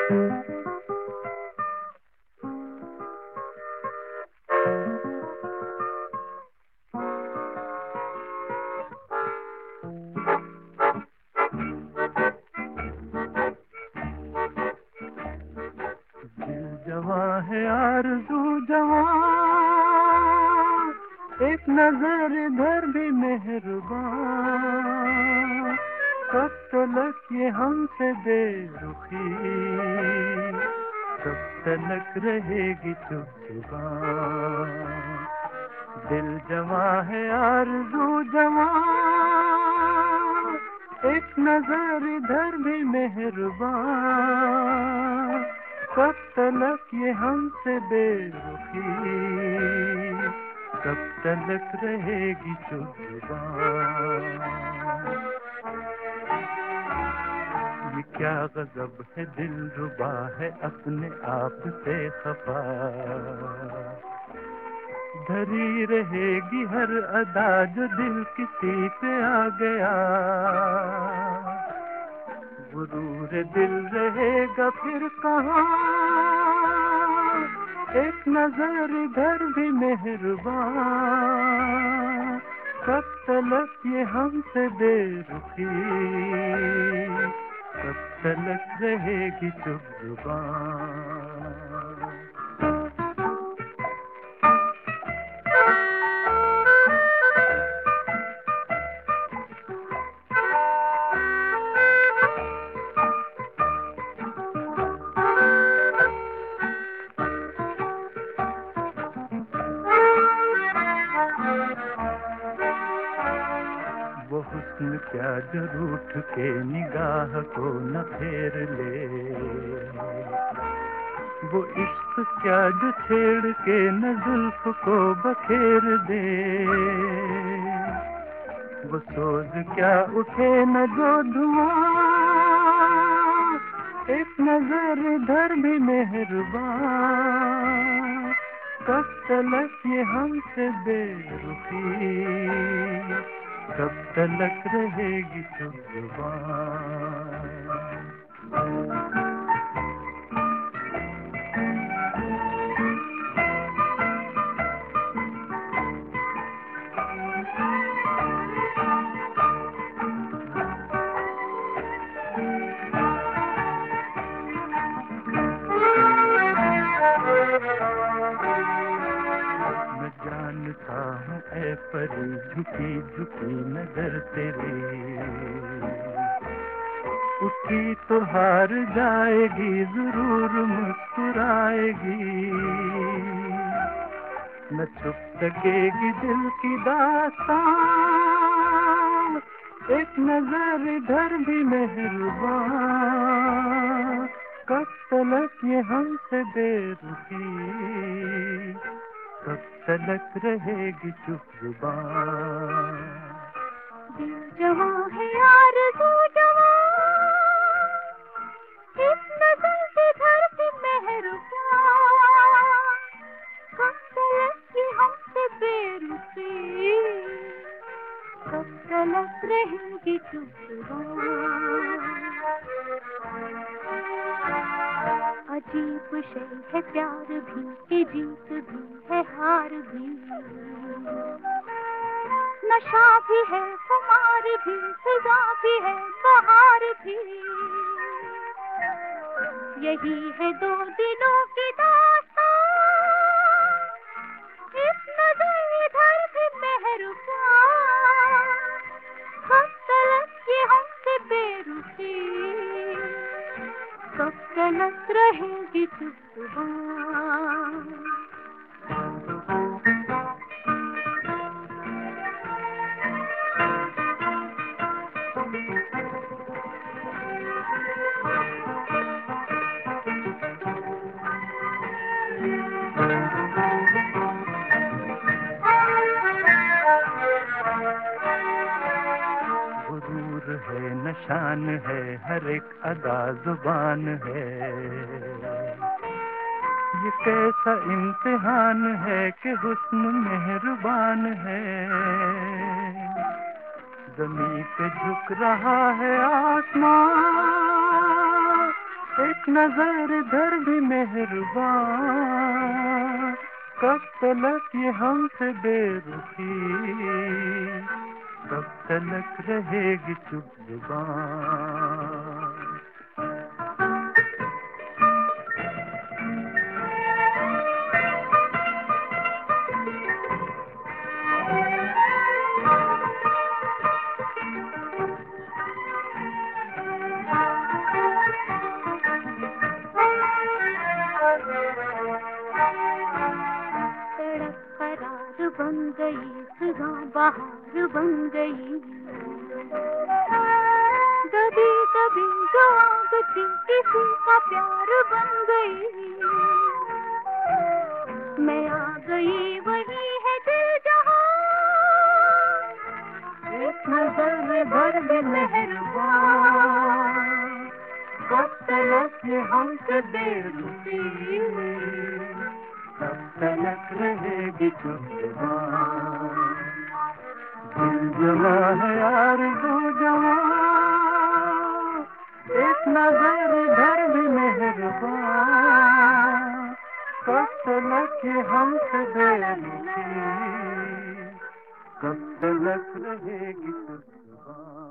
जवां है आरज़ू जवां, एक नजर इधर भी मेहरबान, कब तलक ये हमसे बेरुखी, कब तलक रहेगी चुप जुबान। दिल जवां है आरज़ू जवां, एक नजर इधर भी मेहरबान, कब तलक ये हमसे बेरुखी, कब तलक रहेगी चुप जुबान। ये क्या गज़ब है दिलरुबा है अपने आप से खफा, धरी रहेगी हर अदा जो दिल किसी पे आ गया, गुरूर दिल रहेगा फिर कहाँ, एक नजर इधर भी मेहरबान, कब तलक ये हमसे बेरुखी, कब तलक रहेगी चुप जुबान। वो हुस्न क्या जो रूठ के निगाह को न फेर ले, वो इश्क क्या जो छेड़ के न जुल्फ को बखेर दे, वो सोज क्या उठे न जो धुआं, एक नजर इधर भी मेहरबान, कब तलक ये हमसे बेरुखी, कब तलक रहेगी चुप जुबान। मैं जानता हूँ ऐ परी झुकी झुकी नजर तेरी, उसकी तो हार जाएगी जरूर मुस्कुराएगी, न छुप सकेगी दिल की दास्तां, एक नजर इधर भी मेहरबान, कब तलक ये हमसे बेरुखी, कब तलक रहेगी चुप जुबान। दिल जवां है आरज़ू जवां, इस नज़र इधर भी मेहरबान, कब तलक ये हमसे बेरुखी, कब तलक रहेगी चुप जुबान। अजीब शे है प्यार भी, ये जीत भी है हार भी, नशा भी है खुमार भी, फिजा भी है बहार भी, यही है दो दिलों की दास्तां, इस नजर इधर भी मेहरबान, कब तलक ये हमसे बेरुखी, कब तलक रहेगी चुप जुबान। गुरूर है निशान है हर एक अदा जुबान है, ये कैसा इम्तिहान है कि हुस्न मेहरबान है, ज़मीं पे झुक रहा है आसमां, एक नजर इधर भी मेहरबान, कब तलक ये हमसे बेरुखी, कब तलक रहेगी चुप जुबान। सड़क करार बन गई, सुबह बहार बन गई, कभी कभी जो आग थी किसी का प्यार बन गई। मैं आ गई वही है दिल जहां, एक नजर इधर भी मेहरबान, कब तलक ये हमसे बेरुखी, कब तलक रहेगी चुप जुबान। दिल जमा है आरज़ू जमा, एक नजर इधर भी मेहरबान, कब तलक ये हमसे बेरुखी, कब तलक रहेगी चुप जुबान।